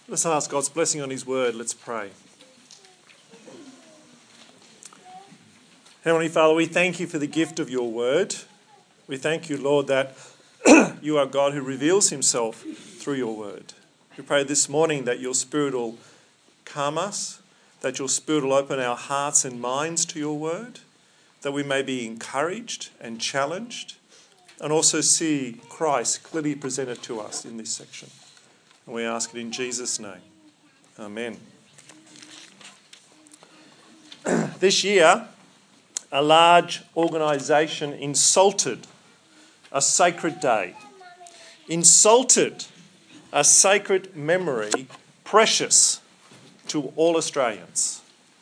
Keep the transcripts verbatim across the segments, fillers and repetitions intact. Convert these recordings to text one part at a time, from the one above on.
Let's ask God's blessing on his word. Let's pray. Heavenly Father, we thank you for the gift of your word. We thank you, Lord, that you are God who reveals himself through your word. We pray this morning that your Spirit will calm us, that your Spirit will open our hearts and minds to your word, that we may be encouraged and challenged, and also see Christ clearly presented to us in this section. And we ask it in Jesus' name. Amen. This year, a large organisation insulted a sacred day, insulted a sacred memory precious to all Australians.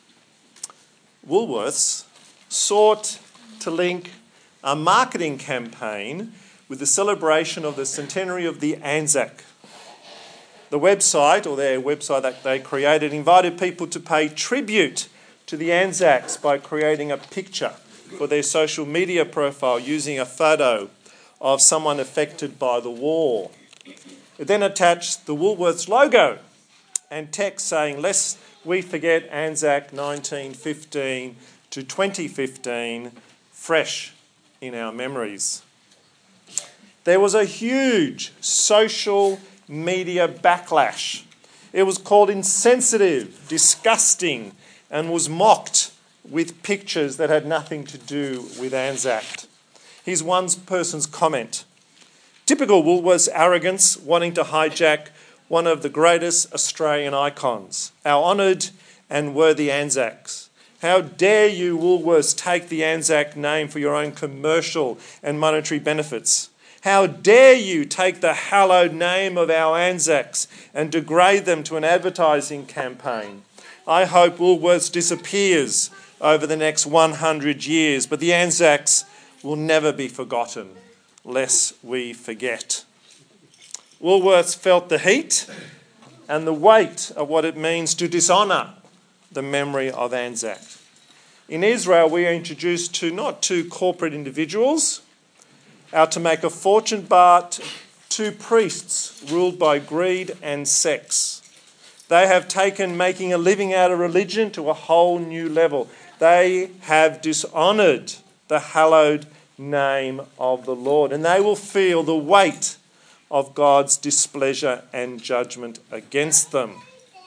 Woolworths sought to link a marketing campaign with the celebration of the centenary of the Anzac. The website, or their website that they created, invited people to pay tribute to the Anzacs by creating a picture for their social media profile using a photo of someone affected by the war. It then attached the Woolworths logo and text saying, "Lest we forget Anzac nineteen fifteen to twenty fifteen, fresh in our memories." There was a huge social media backlash. It was called insensitive, disgusting, and was mocked with pictures that had nothing to do with Anzac. Here's one person's comment. "Typical Woolworths arrogance, wanting to hijack one of the greatest Australian icons, our honoured and worthy Anzacs. How dare you, Woolworths, take the Anzac name for your own commercial and monetary benefits? How dare you take the hallowed name of our Anzacs and degrade them to an advertising campaign? I hope Woolworths disappears over the next one hundred years, but the Anzacs will never be forgotten, lest we forget." Woolworths felt the heat and the weight of what it means to dishonour the memory of Anzac. In Israel, we are introduced to not two corporate individuals out to make a fortune, but two priests ruled by greed and sex. They have taken making a living out of religion to a whole new level. They have dishonoured the hallowed name of the Lord, and they will feel the weight of God's displeasure and judgment against them.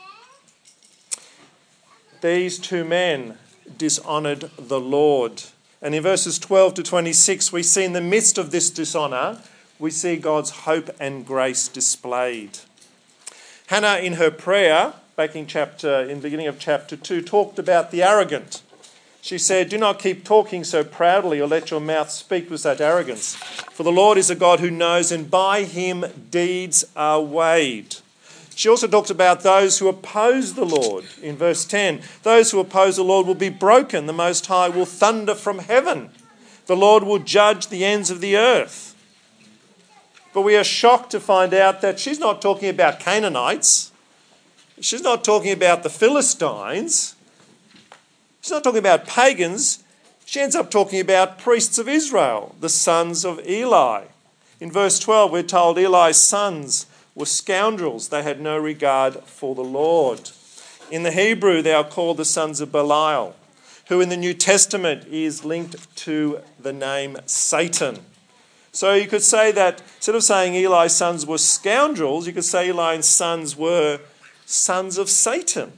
These two men dishonoured the Lord. And in verses twelve to twenty-six, we see in the midst of this dishonour, we see God's hope and grace displayed. Hannah, in her prayer, back in chapter, in the beginning of chapter two, talked about the arrogant. She said, "Do not keep talking so proudly, or let your mouth speak with such arrogance. For the Lord is a God who knows, and by him deeds are weighed." She also talked about those who oppose the Lord. In verse ten, "Those who oppose the Lord will be broken. The Most High will thunder from heaven. The Lord will judge the ends of the earth." But we are shocked to find out that she's not talking about Canaanites. She's not talking about the Philistines. She's not talking about pagans. She ends up talking about priests of Israel, the sons of Eli. In verse twelve, we're told Eli's sons were scoundrels. They had no regard for the Lord. In the Hebrew, they are called the sons of Belial, who in the New Testament is linked to the name Satan. So you could say that instead of saying Eli's sons were scoundrels, you could say Eli's sons were sons of Satan.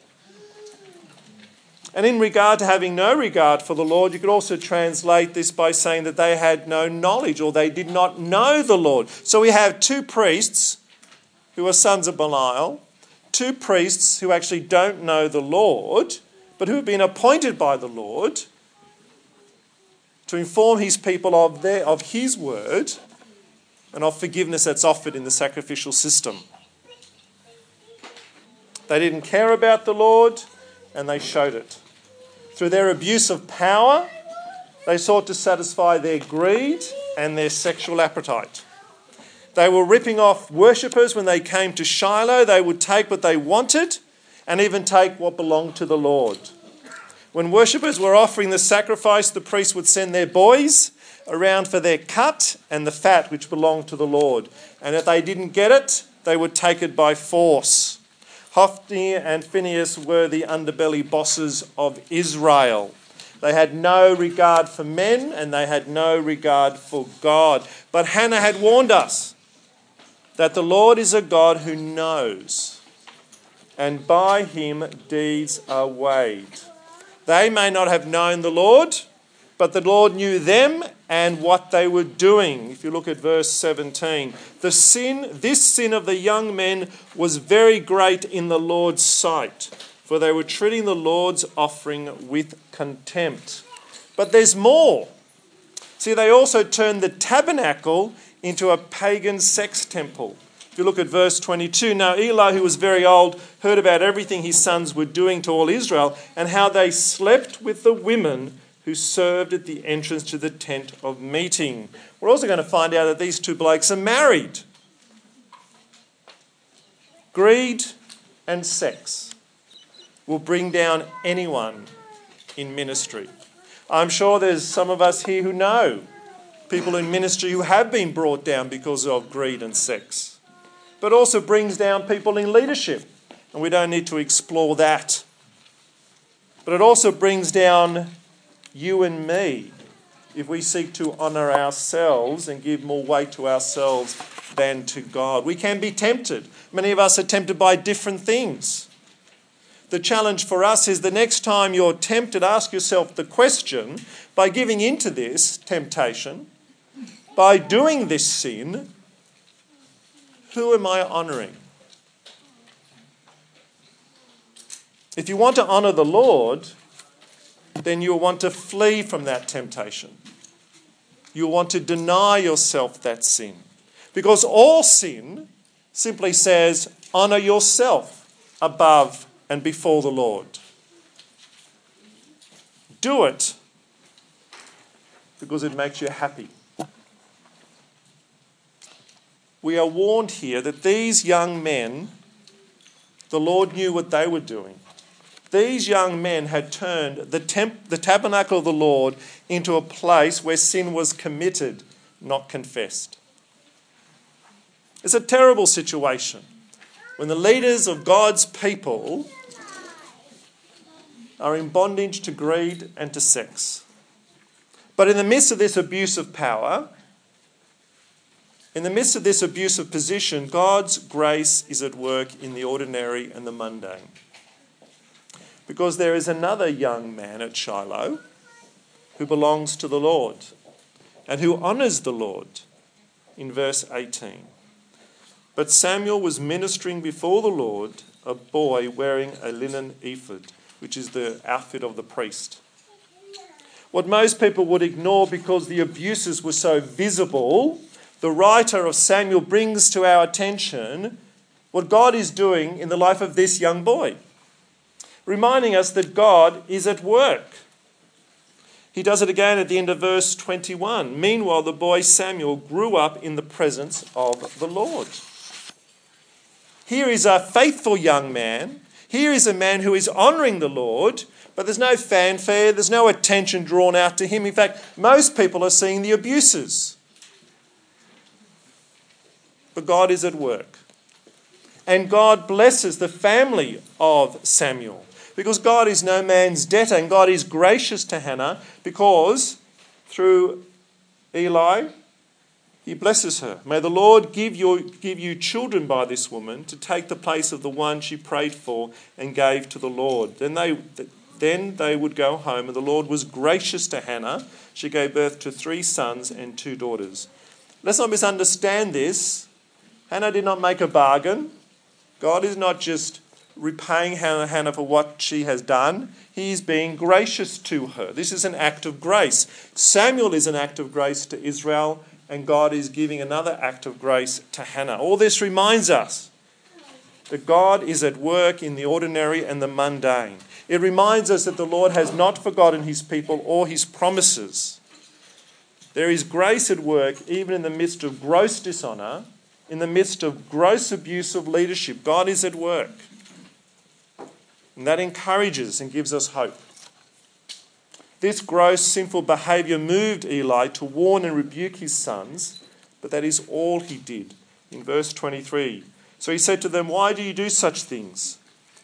And in regard to having no regard for the Lord, you could also translate this by saying that they had no knowledge, or they did not know the Lord. So we have two priests who are sons of Belial, two priests who actually don't know the Lord, but who have been appointed by the Lord to inform his people of their, of his word and of forgiveness that's offered in the sacrificial system. They didn't care about the Lord, and they showed it. Through their abuse of power, they sought to satisfy their greed and their sexual appetite. They were ripping off worshippers when they came to Shiloh. They would take what they wanted and even take what belonged to the Lord. When worshippers were offering the sacrifice, the priests would send their boys around for their cut and the fat which belonged to the Lord. And if they didn't get it, they would take it by force. Hophni and Phinehas were the underbelly bosses of Israel. They had no regard for men and they had no regard for God. But Hannah had warned us that the Lord is a God who knows, and by him deeds are weighed. They may not have known the Lord, but the Lord knew them and what they were doing. If you look at verse seventeen, the sin, this sin of the young men was very great in the Lord's sight, for they were treating the Lord's offering with contempt. But there's more. See, they also turned the tabernacle into a pagan sex temple. If you look at verse twenty-two, now Eli, who was very old, heard about everything his sons were doing to all Israel and how they slept with the women who served at the entrance to the tent of meeting. We're also going to find out that these two blokes are married. Greed and sex will bring down anyone in ministry. I'm sure there's some of us here who know people in ministry who have been brought down because of greed and sex. But also brings down people in leadership, and we don't need to explore that. But it also brings down you and me if we seek to honour ourselves and give more weight to ourselves than to God. We can be tempted. Many of us are tempted by different things. The challenge for us is the next time you're tempted, ask yourself the question, by giving into this temptation, by doing this sin, who am I honouring? If you want to honour the Lord, then you'll want to flee from that temptation. You'll want to deny yourself that sin. Because all sin simply says, honour yourself above and before the Lord. Do it because it makes you happy. We are warned here that these young men, the Lord knew what they were doing. These young men had turned the, temp- the tabernacle of the Lord into a place where sin was committed, not confessed. It's a terrible situation when the leaders of God's people are in bondage to greed and to sex. But in the midst of this abuse of power, in the midst of this abuse of position, God's grace is at work in the ordinary and the mundane. Because there is another young man at Shiloh who belongs to the Lord and who honours the Lord in verse eighteen. But Samuel was ministering before the Lord, a boy wearing a linen ephod, which is the outfit of the priest. What most people would ignore because the abuses were so visible, the writer of Samuel brings to our attention what God is doing in the life of this young boy, reminding us that God is at work. He does it again at the end of verse twenty-one. Meanwhile, the boy Samuel grew up in the presence of the Lord. Here is a faithful young man. Here is a man who is honouring the Lord, but there's no fanfare, there's no attention drawn out to him. In fact, most people are seeing the abuses. But God is at work. And God blesses the family of Samuel, because God is no man's debtor, and God is gracious to Hannah because through Eli, he blesses her. May the Lord give you, give you children by this woman to take the place of the one she prayed for and gave to the Lord. Then they, then they would go home, and the Lord was gracious to Hannah. She gave birth to three sons and two daughters. Let's not misunderstand this. Hannah did not make a bargain. God is not just repaying Hannah for what she has done. He is being gracious to her. This is an act of grace. Samuel is an act of grace to Israel, and God is giving another act of grace to Hannah. All this reminds us that God is at work in the ordinary and the mundane. It reminds us that the Lord has not forgotten his people or his promises. There is grace at work even in the midst of gross dishonour, in the midst of gross abuse of leadership. God is at work. And that encourages and gives us hope. This gross sinful behaviour moved Eli to warn and rebuke his sons, but that is all he did. In verse twenty-three, so he said to them, "Why do you do such things?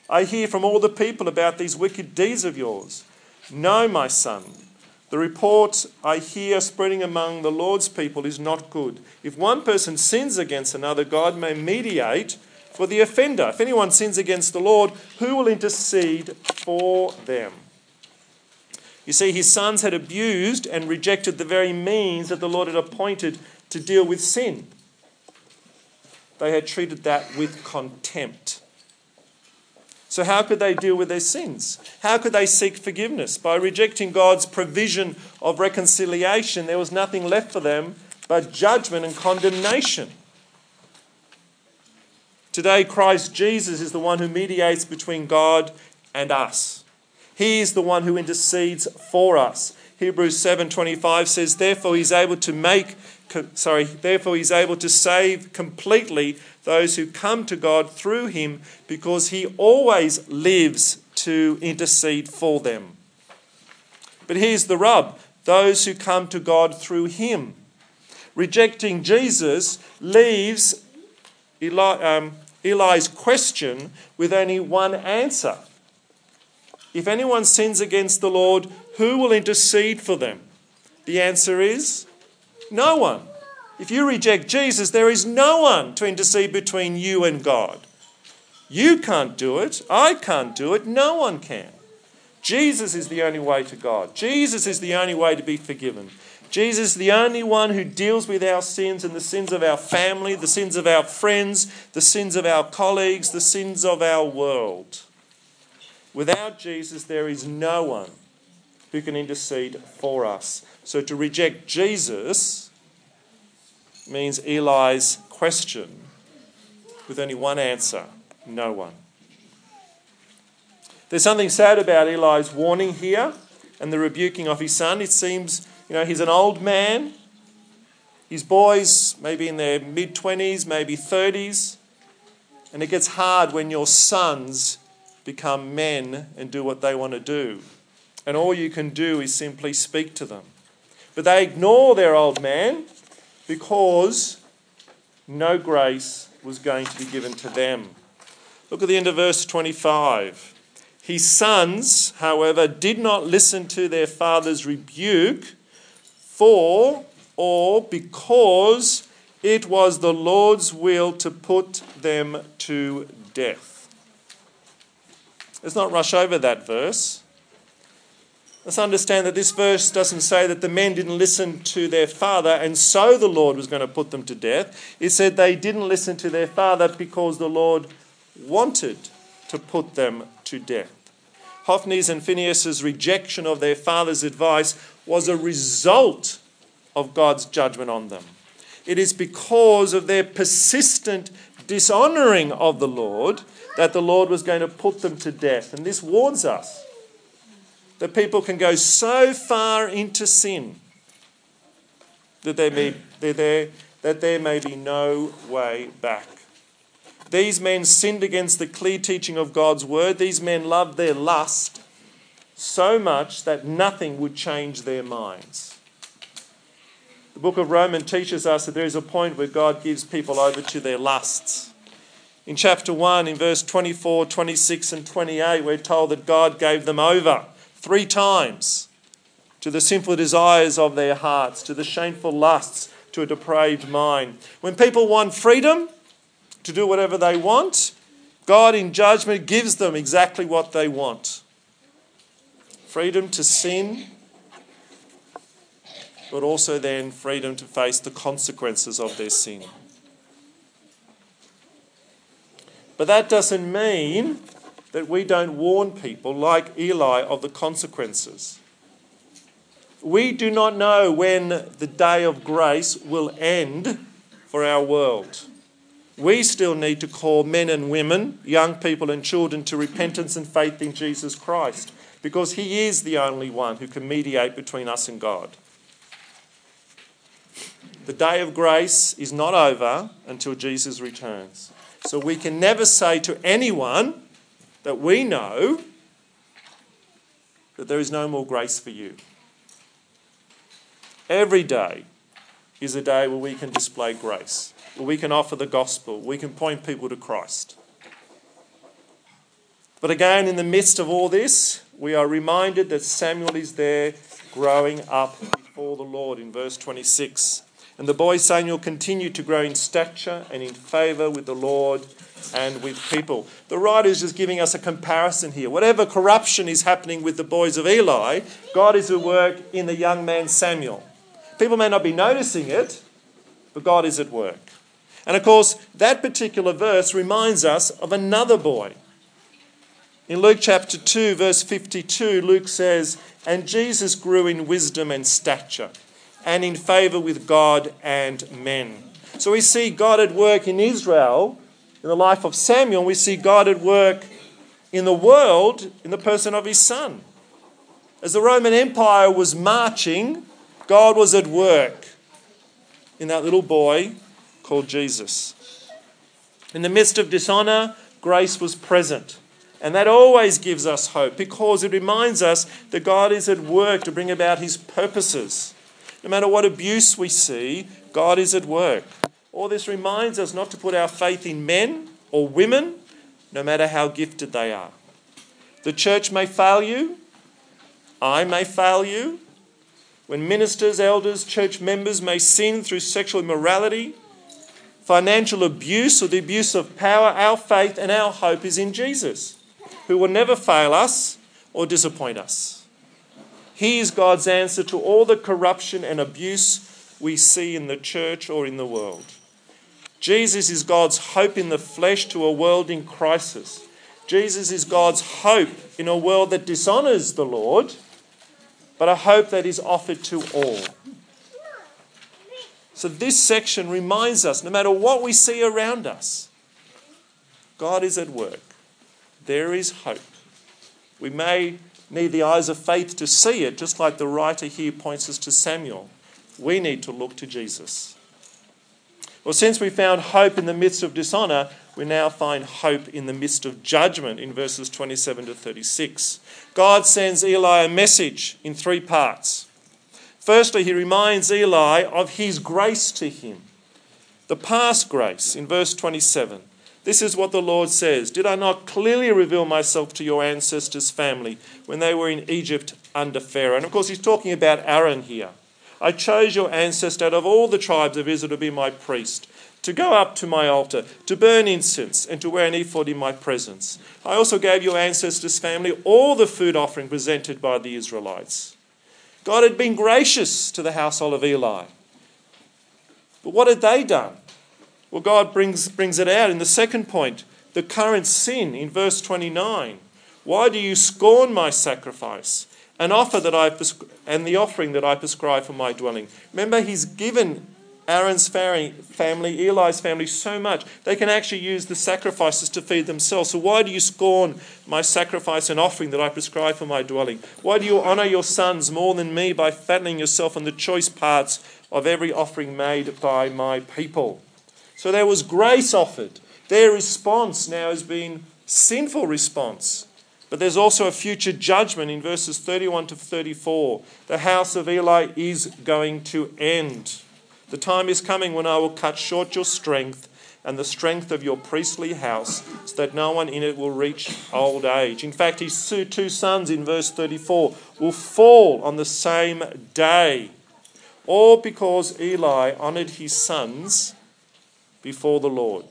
I hear from all the people about these wicked deeds of yours. No, my son, the report I hear spreading among the Lord's people is not good. If one person sins against another, God may mediate for the offender. If anyone sins against the Lord, who will intercede for them? You see, his sons had abused and rejected the very means that the Lord had appointed to deal with sin. They had treated that with contempt. So how could they deal with their sins? How could they seek forgiveness? By rejecting God's provision of reconciliation, there was nothing left for them but judgment and condemnation. Today, Christ Jesus is the one who mediates between God and us. He is the one who intercedes for us. Hebrews seven twenty-five says, Therefore he's able to make, sorry, therefore he's able to save completely those who come to God through him, because he always lives to intercede for them. But here's the rub: those who come to God through him. Rejecting Jesus leaves Eli, um, Eli's question with only one answer. If anyone sins against the Lord, who will intercede for them? The answer is no one. If you reject Jesus, there is no one to intercede between you and God. You can't do it. I can't do it. No one can. Jesus is the only way to God. Jesus is the only way to be forgiven. Jesus is the only one who deals with our sins and the sins of our family, the sins of our friends, the sins of our colleagues, the sins of our world. Without Jesus, there is no one who can intercede for us. So to reject Jesus means Eli's question with only one answer: no one. There's something sad about Eli's warning here and the rebuking of his son. It seems, you know, he's an old man. His boys maybe in their mid-twenties, maybe thirties. And it gets hard when your sons become men and do what they want to do. And all you can do is simply speak to them. But they ignore their old man because no grace was going to be given to them. Look at the end of verse twenty-five. His sons, however, did not listen to their father's rebuke, for or because it was the Lord's will to put them to death. Let's not rush over that verse. Let's understand that this verse doesn't say that the men didn't listen to their father and so the Lord was going to put them to death. It said they didn't listen to their father because the Lord wanted to put them to death. Hophni's and Phinehas' rejection of their father's advice was a result of God's judgment on them. It is because of their persistent dishonouring of the Lord that the Lord was going to put them to death. And this warns us that people can go so far into sin that there may, there, that there may be no way back. These men sinned against the clear teaching of God's word. These men loved their lust so much that nothing would change their minds. The book of Romans teaches us that there is a point where God gives people over to their lusts. In chapter one, in verse twenty-four, twenty-six and twenty-eight, we're told that God gave them over three times to the sinful desires of their hearts, to the shameful lusts, to a depraved mind. When people want freedom to do whatever they want, God in judgment gives them exactly what they want. Freedom to sin, but also then freedom to face the consequences of their sin. But that doesn't mean that we don't warn people like Eli of the consequences. We do not know when the day of grace will end for our world. We still need to call men and women, young people and children to repentance and faith in Jesus Christ, because he is the only one who can mediate between us and God. The day of grace is not over until Jesus returns. So we can never say to anyone that we know that there is no more grace for you. Every day is a day where we can display grace, where we can offer the gospel, we can point people to Christ. But again, in the midst of all this, we are reminded that Samuel is there growing up before the Lord in verse twenty-six. And the boy Samuel continued to grow in stature and in favour with the Lord and with people. The writer is just giving us a comparison here. Whatever corruption is happening with the boys of Eli, God is at work in the young man Samuel. People may not be noticing it, but God is at work. And of course, that particular verse reminds us of another boy. In Luke chapter two, verse fifty-two, Luke says, "And Jesus grew in wisdom and stature, and in favour with God and men." So we see God at work in Israel, in the life of Samuel. We see God at work in the world, in the person of his son. As the Roman Empire was marching, God was at work in that little boy called Jesus. In the midst of dishonour, grace was present. And that always gives us hope, because it reminds us that God is at work to bring about his purposes. No matter what abuse we see, God is at work. All this reminds us not to put our faith in men or women, no matter how gifted they are. The church may fail you. I may fail you. When ministers, elders, church members may sin through sexual immorality, financial abuse, or the abuse of power, our faith and our hope is in Jesus, who will never fail us or disappoint us. He is God's answer to all the corruption and abuse we see in the church or in the world. Jesus is God's hope in the flesh to a world in crisis. Jesus is God's hope in a world that dishonours the Lord, but a hope that is offered to all. So this section reminds us, no matter what we see around us, God is at work. There is hope. We may need the eyes of faith to see it, just like the writer here points us to Samuel. We need to look to Jesus. Well, since we found hope in the midst of dishonour, we now find hope in the midst of judgment in verses twenty-seven to thirty-six. God sends Eli a message in three parts. Firstly, he reminds Eli of his grace to him. The past grace in verse twenty-seven. This is what the Lord says. "Did I not clearly reveal myself to your ancestors' family when they were in Egypt under Pharaoh?" And of course, he's talking about Aaron here. "I chose your ancestor out of all the tribes of Israel to be my priest, to go up to my altar, to burn incense, and to wear an ephod in my presence. I also gave your ancestors' family all the food offering presented by the Israelites." God had been gracious to the household of Eli. But what had they done? Well, God brings, brings it out in the second point, the current sin in verse twenty-nine. "Why do you scorn my sacrifice and offer that I and the offering that I prescribe for my dwelling?" Remember, he's given Aaron's family, Eli's family, so much. They can actually use the sacrifices to feed themselves. So why do you scorn my sacrifice and offering that I prescribe for my dwelling? Why do you honour your sons more than me by fattening yourself on the choice parts of every offering made by my people? So there was grace offered. Their response now has been sinful response. But there's also a future judgment in verses thirty-one to thirty-four. The house of Eli is going to end. "The time is coming when I will cut short your strength and the strength of your priestly house, so that no one in it will reach old age." In fact, his two sons in verse thirty-four will fall on the same day, all because Eli honoured his sons before the Lord.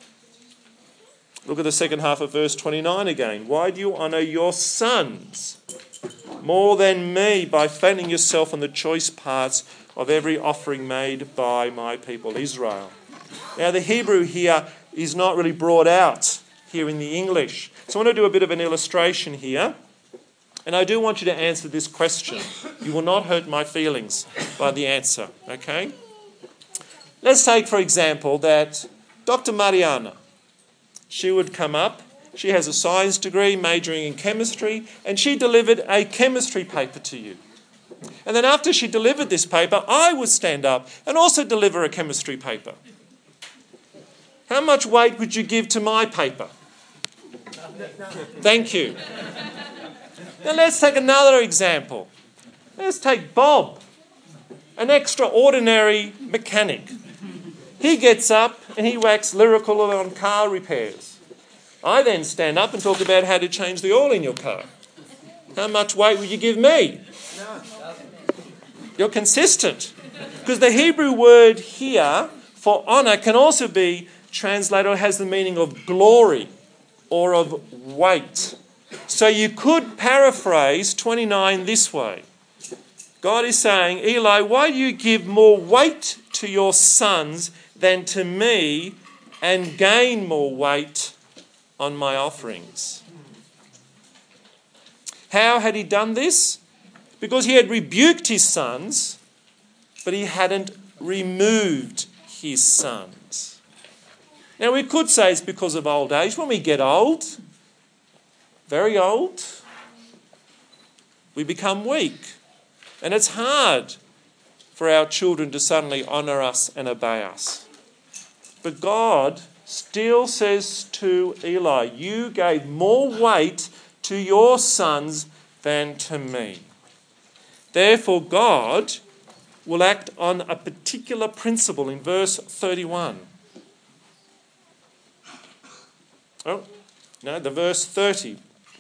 Look at the second half of verse twenty-nine again. "Why do you honour your sons more than me by fattening yourself on the choice parts of every offering made by my people Israel?" Now the Hebrew here is not really brought out here in the English. So I want to do a bit of an illustration here. And I do want you to answer this question. You will not hurt my feelings by the answer, okay? Let's take, for example, that Doctor Mariana, she would come up. She has a science degree, majoring in chemistry, and she delivered a chemistry paper to you. And then after she delivered this paper, I would stand up and also deliver a chemistry paper. How much weight would you give to my paper? Thank you. Now let's take another example. Let's take Bob, an extraordinary mechanic. He gets up and he waxes lyrical on car repairs. I then stand up and talk about how to change the oil in your car. How much weight will you give me? You're consistent. Because the Hebrew word here for honour can also be translated, or has the meaning of glory or of weight. So you could paraphrase twenty-nine this way. God is saying, Eli, why do you give more weight to your sons than to me and gain more weight on my offerings? How had he done this? Because he had rebuked his sons, but he hadn't removed his sons. Now we could say it's because of old age. When we get old, very old, we become weak. And it's hard for our children to suddenly honour us and obey us. But God still says to Eli, you gave more weight to your sons than to me. Therefore, God will act on a particular principle in verse thirty-one. Oh, no, the verse thirty.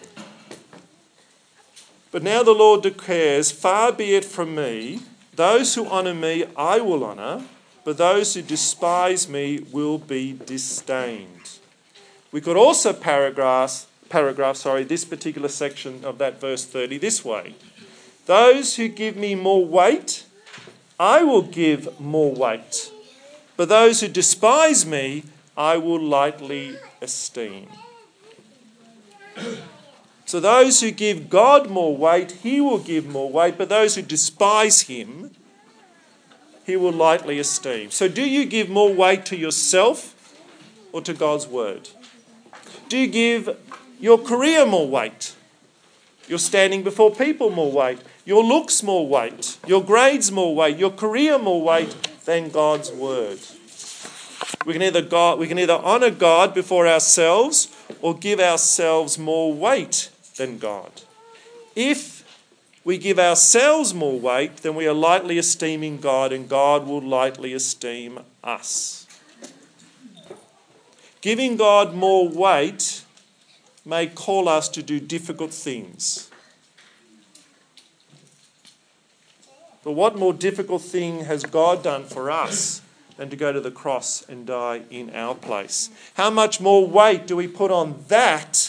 But now the Lord declares, far be it from me, those who honour me I will honour, but those who despise me will be disdained. We could also paragraph, paragraph sorry, this particular section of that verse thirty this way. Those who give me more weight, I will give more weight. But those who despise me, I will lightly esteem. So those who give God more weight, he will give more weight. But those who despise him, he will lightly esteem. So do you give more weight to yourself or to God's word? Do you give your career more weight? Your standing before people more weight? Your looks more weight? Your grades more weight? Your career more weight than God's word? We can either God, we can either honour God before ourselves or give ourselves more weight than God. If we give ourselves more weight, then we are lightly esteeming God and God will lightly esteem us. Giving God more weight may call us to do difficult things. But what more difficult thing has God done for us than to go to the cross and die in our place? How much more weight do we put on that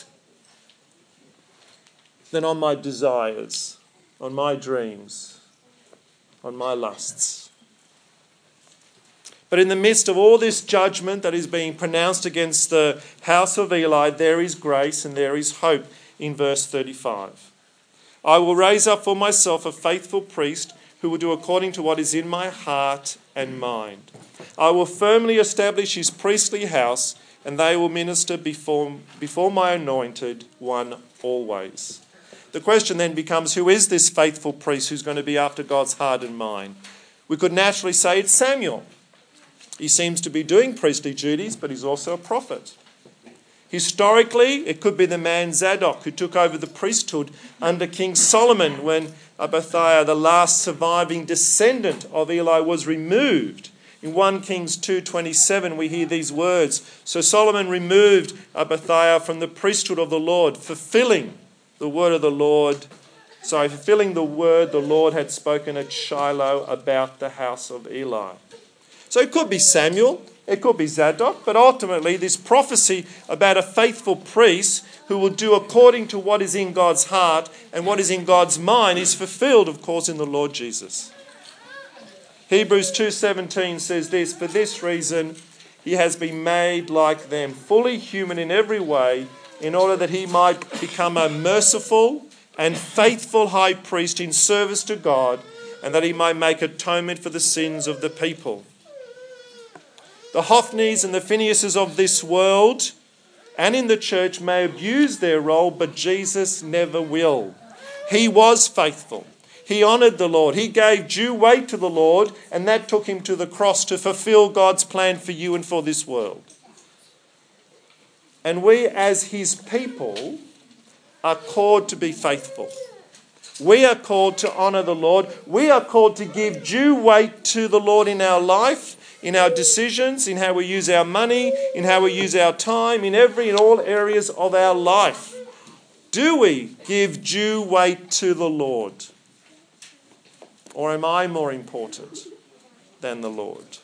than on my desires, on my dreams, on my lusts? But in the midst of all this judgment that is being pronounced against the house of Eli, there is grace and there is hope in verse thirty-five. I will raise up for myself a faithful priest who will do according to what is in my heart and mind. I will firmly establish his priestly house, and they will minister before, before my anointed one always. The question then becomes, who is this faithful priest who's going to be after God's heart and mind? We could naturally say it's Samuel. He seems to be doing priestly duties, but he's also a prophet. Historically, it could be the man Zadok who took over the priesthood under King Solomon when Abiathar, the last surviving descendant of Eli, was removed. In First Kings two twenty-seven, we hear these words. So Solomon removed Abiathar from the priesthood of the Lord, fulfilling the word of the Lord, sorry, fulfilling the word the Lord had spoken at Shiloh about the house of Eli. So it could be Samuel, it could be Zadok, but ultimately this prophecy about a faithful priest who will do according to what is in God's heart and what is in God's mind is fulfilled, of course, in the Lord Jesus. Hebrews two seventeen says this, for this reason he has been made like them, fully human in every way, in order that he might become a merciful and faithful high priest in service to God, and that he might make atonement for the sins of the people. The Hophnis and the Phinehas's of this world and in the church may abuse their role, but Jesus never will. He was faithful. He honoured the Lord. He gave due weight to the Lord, and that took him to the cross to fulfil God's plan for you and for this world. And we as his people are called to be faithful. We are called to honour the Lord. We are called to give due weight to the Lord in our life, in our decisions, in how we use our money, in how we use our time, in every and all areas of our life? Do we give due weight to the Lord? Or am I more important than the Lord?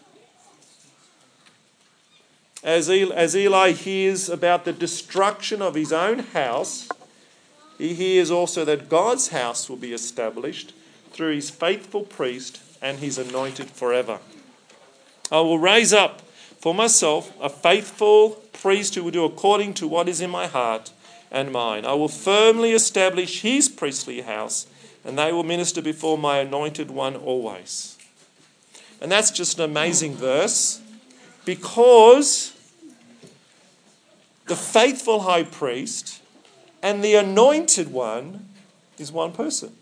As Eli, as Eli hears about the destruction of his own house, he hears also that God's house will be established through his faithful priest and his anointed forever. I will raise up for myself a faithful priest who will do according to what is in my heart and mind. I will firmly establish his priestly house, and they will minister before my anointed one always. And that's just an amazing verse, because the faithful high priest and the anointed one is one person.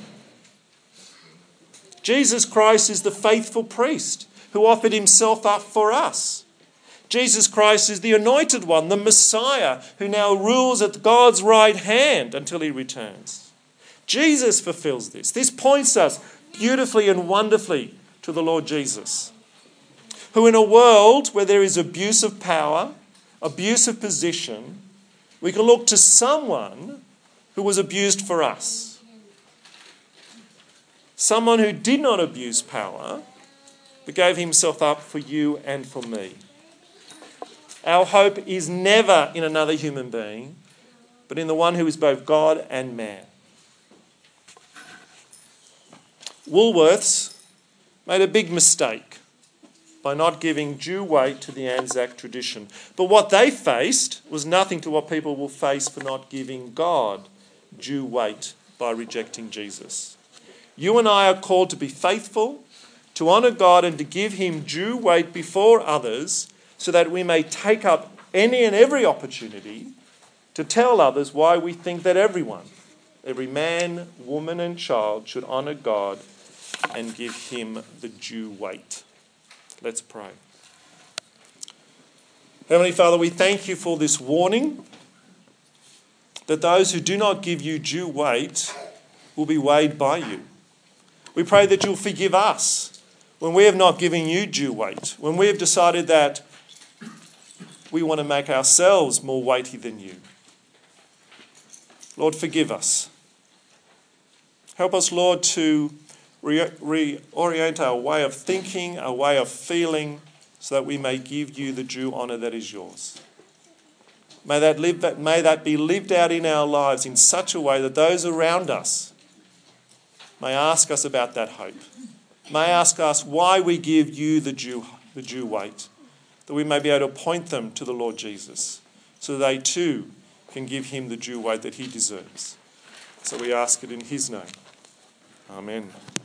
Jesus Christ is the faithful priest who offered himself up for us. Jesus Christ is the anointed one, the Messiah, who now rules at God's right hand until he returns. Jesus fulfills this. This points us beautifully and wonderfully to the Lord Jesus, who in a world where there is abuse of power, abuse of position, we can look to someone who was abused for us. Someone who did not abuse power, but gave himself up for you and for me. Our hope is never in another human being, but in the one who is both God and man. Woolworths made a big mistake by not giving due weight to the Anzac tradition. But what they faced was nothing to what people will face for not giving God due weight by rejecting Jesus. You and I are called to be faithful, to honour God and to give him due weight before others, so that we may take up any and every opportunity to tell others why we think that everyone, every man, woman and child should honour God and give him the due weight. Let's pray. Heavenly Father, we thank you for this warning that those who do not give you due weight will be weighed by you. We pray that you'll forgive us when we have not given you due weight, when we have decided that we want to make ourselves more weighty than you. Lord, forgive us. Help us, Lord, to re- reorient our way of thinking, our way of feeling, so that we may give you the due honour that is yours. May that, live, may that be lived out in our lives in such a way that those around us may ask us about that hope. May ask us why we give you the due, the due weight, that we may be able to point them to the Lord Jesus, so they too can give him the due weight that he deserves. So we ask it in his name. Amen.